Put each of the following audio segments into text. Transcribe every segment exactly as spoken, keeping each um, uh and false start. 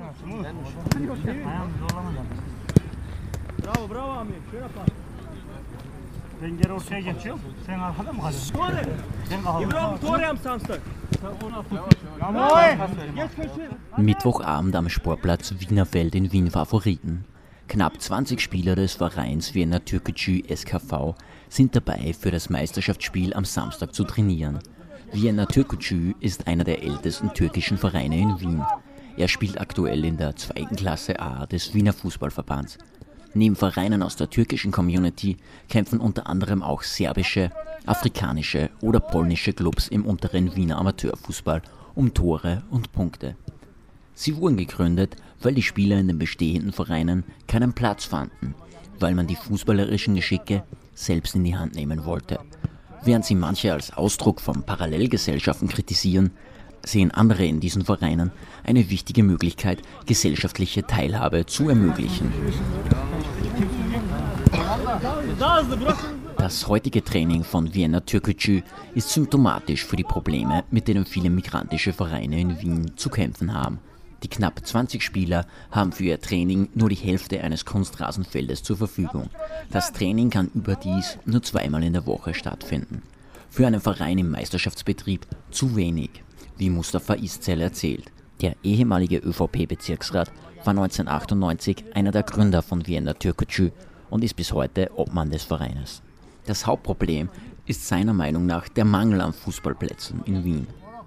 Bravo, bravo Amir. Schöner Pass. Ben geri ortaya geçiyorum. Sen arkada mı kalıyorsun? Wir brauchen Tore am Samstag. Mittwochabend am Sportplatz Wienerfeld in Wien Favoriten. Knapp zwanzig Spieler des Vereins Vienna Türkgücü S K V sind dabei, für das Meisterschaftsspiel am Samstag zu trainieren. Vienna Türkgücü ist einer der ältesten türkischen Vereine in Wien. Er spielt aktuell in der zweiten Klasse A des Wiener Fußballverbands. Neben Vereinen aus der türkischen Community kämpfen unter anderem auch serbische, afrikanische oder polnische Clubs im unteren Wiener Amateurfußball um Tore und Punkte. Sie wurden gegründet, weil die Spieler in den bestehenden Vereinen keinen Platz fanden, weil man die fußballerischen Geschicke selbst in die Hand nehmen wollte. Während sie manche als Ausdruck von Parallelgesellschaften kritisieren, sehen andere in diesen Vereinen eine wichtige Möglichkeit, gesellschaftliche Teilhabe zu ermöglichen. Das heutige Training von Vienna Türkgücü ist symptomatisch für die Probleme, mit denen viele migrantische Vereine in Wien zu kämpfen haben. Die knapp zwanzig Spieler haben für ihr Training nur die Hälfte eines Kunstrasenfeldes zur Verfügung. Das Training kann überdies nur zweimal in der Woche stattfinden. Für einen Verein im Meisterschaftsbetrieb zu wenig, wie Mustafa Iszel erzählt. Der ehemalige ÖVP-Bezirksrat war neunzehnhundertachtundneunzig einer der Gründer von Vienna Türkgücü und ist bis heute Obmann des Vereines. Das Hauptproblem ist seiner Meinung nach der Mangel an Fußballplätzen in Wien.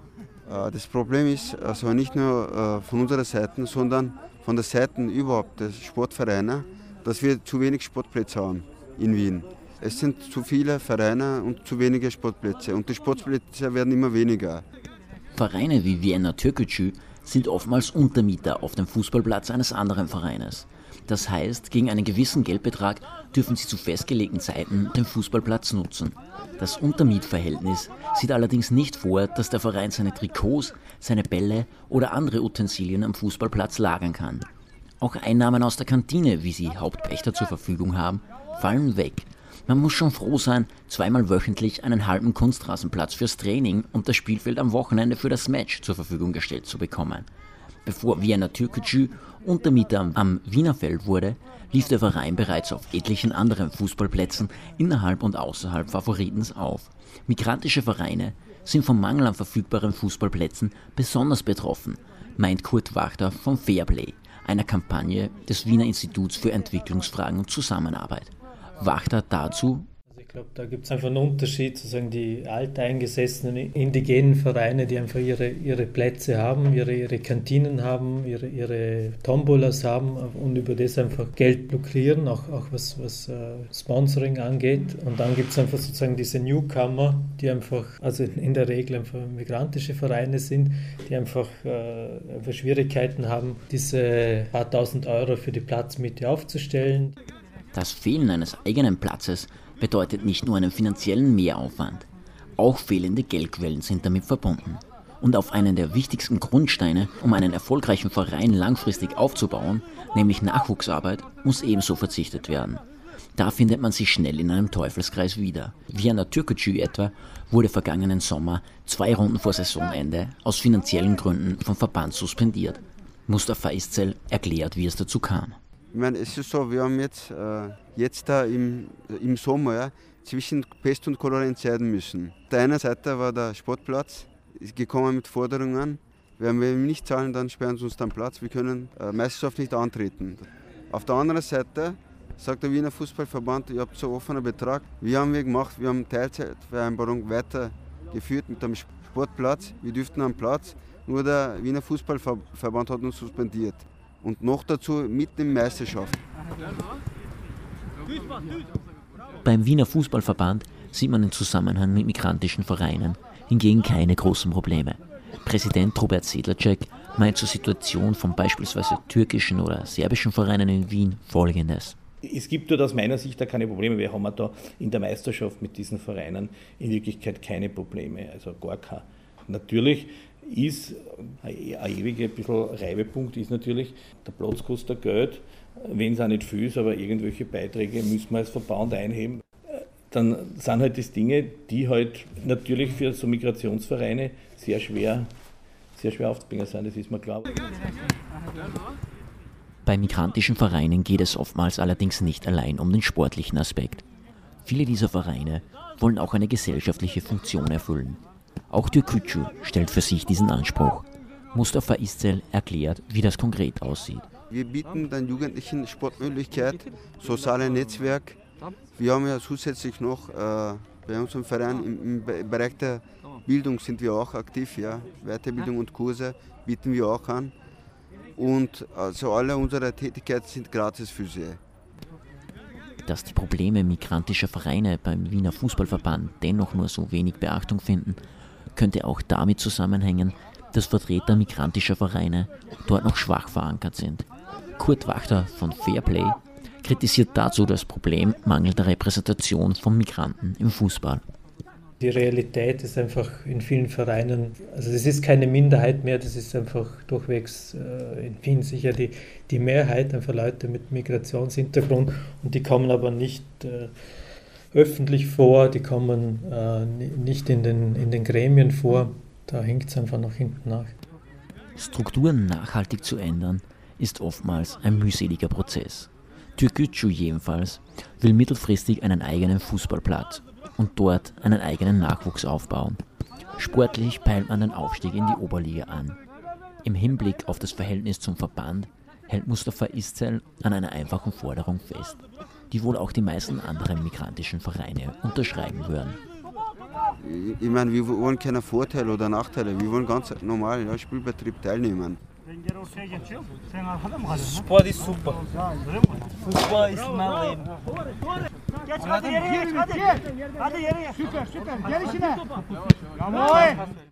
Das Problem ist also nicht nur von unserer Seite, sondern von der Seite überhaupt des Sportvereine, dass wir zu wenig Sportplätze haben in Wien. Es sind zu viele Vereine und zu wenige Sportplätze und die Sportplätze werden immer weniger. Vereine wie Vienna Türkgücü sind oftmals Untermieter auf dem Fußballplatz eines anderen Vereines. Das heißt, gegen einen gewissen Geldbetrag dürfen sie zu festgelegten Zeiten den Fußballplatz nutzen. Das Untermietverhältnis sieht allerdings nicht vor, dass der Verein seine Trikots, seine Bälle oder andere Utensilien am Fußballplatz lagern kann. Auch Einnahmen aus der Kantine, wie sie Hauptpächter zur Verfügung haben, fallen weg. Man muss schon froh sein, zweimal wöchentlich einen halben Kunstrasenplatz fürs Training und das Spielfeld am Wochenende für das Match zur Verfügung gestellt zu bekommen. Bevor Vienna Türkgücü Untermieter am Wienerfeld wurde, lief der Verein bereits auf etlichen anderen Fußballplätzen innerhalb und außerhalb Favoritens auf. Migrantische Vereine sind vom Mangel an verfügbaren Fußballplätzen besonders betroffen, meint Kurt Wachter vom Fairplay, einer Kampagne des Wiener Instituts für Entwicklungsfragen und Zusammenarbeit. Wachter dazu: Ich glaube, da gibt es einfach einen Unterschied, sozusagen die alteingesessenen indigenen Vereine, die einfach ihre, ihre Plätze haben, ihre, ihre Kantinen haben, ihre, ihre Tombolas haben und über das einfach Geld lukrieren, auch, auch was, was uh, Sponsoring angeht. Und dann gibt es einfach sozusagen diese Newcomer, die einfach, also in der Regel einfach migrantische Vereine sind, die einfach, uh, einfach Schwierigkeiten haben, diese paar tausend Euro für die Platzmiete aufzustellen. Das Fehlen eines eigenen Platzes bedeutet nicht nur einen finanziellen Mehraufwand. Auch fehlende Geldquellen sind damit verbunden. Und auf einen der wichtigsten Grundsteine, um einen erfolgreichen Verein langfristig aufzubauen, nämlich Nachwuchsarbeit, muss ebenso verzichtet werden. Da findet man sich schnell in einem Teufelskreis wieder. Vienna Türkgücü etwa wurde vergangenen Sommer, zwei Runden vor Saisonende, aus finanziellen Gründen vom Verband suspendiert. Mustafa Iszel erklärt, wie es dazu kam. Ich meine, es ist so, wir haben jetzt, äh, jetzt da im, im Sommer ja, zwischen Pest und Cholera entscheiden müssen. Auf der einen Seite war der Sportplatz ist gekommen mit Forderungen, wenn wir ihm nicht zahlen, dann sperren sie uns den Platz, wir können äh, Meisterschaft nicht antreten. Auf der anderen Seite sagt der Wiener Fußballverband, ihr habt so einen offenen Betrag. Wir haben wir gemacht, wir haben Teilzeitvereinbarung weitergeführt mit dem Sportplatz, wir dürften am Platz, nur der Wiener Fußballverband hat uns suspendiert. Und noch dazu mitten in der Meisterschaft. Beim Wiener Fußballverband sieht man im Zusammenhang mit migrantischen Vereinen hingegen keine großen Probleme. Präsident Robert Sedlacek meint zur Situation von beispielsweise türkischen oder serbischen Vereinen in Wien Folgendes. Es gibt dort aus meiner Sicht da keine Probleme. Wir haben da in der Meisterschaft mit diesen Vereinen in Wirklichkeit keine Probleme, also gar keine. Natürlich ist ein ewiger bisschen Reibepunkt ist natürlich, der Platz kostet Geld, wenn es auch nicht viel ist, aber irgendwelche Beiträge müssen wir als Verband einheben. Dann sind halt das Dinge, die halt natürlich für so Migrationsvereine sehr schwer, sehr schwer aufzubringen sein, das ist mir klar. Bei migrantischen Vereinen geht es oftmals allerdings nicht allein um den sportlichen Aspekt. Viele dieser Vereine wollen auch eine gesellschaftliche Funktion erfüllen. Auch Türkgücü stellt für sich diesen Anspruch. Mustafa İszel erklärt, wie das konkret aussieht. Wir bieten den Jugendlichen Sportmöglichkeit, soziales Netzwerk. Wir haben ja zusätzlich noch äh, bei unserem Verein im, im Bereich der Bildung sind wir auch aktiv. Ja. Weiterbildung und Kurse bieten wir auch an. Und also alle unsere Tätigkeiten sind gratis für sie. Dass die Probleme migrantischer Vereine beim Wiener Fußballverband dennoch nur so wenig Beachtung finden, könnte auch damit zusammenhängen, dass Vertreter migrantischer Vereine dort noch schwach verankert sind. Kurt Wachter von Fairplay kritisiert dazu das Problem mangelnder Repräsentation von Migranten im Fußball. Die Realität ist einfach in vielen Vereinen, also es ist keine Minderheit mehr, das ist einfach durchwegs äh, in Wien sicher die, die Mehrheit, einfach Leute mit Migrationshintergrund, und die kommen aber nicht äh, öffentlich vor, die kommen äh, nicht in den, in den Gremien vor, da hinkt es einfach nach hinten nach. Strukturen nachhaltig zu ändern, ist oftmals ein mühseliger Prozess. Türkgücü jedenfalls will mittelfristig einen eigenen Fußballplatz und dort einen eigenen Nachwuchs aufbauen. Sportlich peilt man den Aufstieg in die Oberliga an. Im Hinblick auf das Verhältnis zum Verband hält Mustafa İszel an einer einfachen Forderung fest, die wohl auch die meisten anderen migrantischen Vereine unterschreiben würden. Ich meine, wir wollen keine Vorteile oder Nachteile, wir wollen ganz normal im ja, Spielbetrieb teilnehmen. Sport ist super. Fußball ist mein Leben. Geç hadi yere geç hadi. Hadi yere geç. Süper süper. Gel işine. Bravo.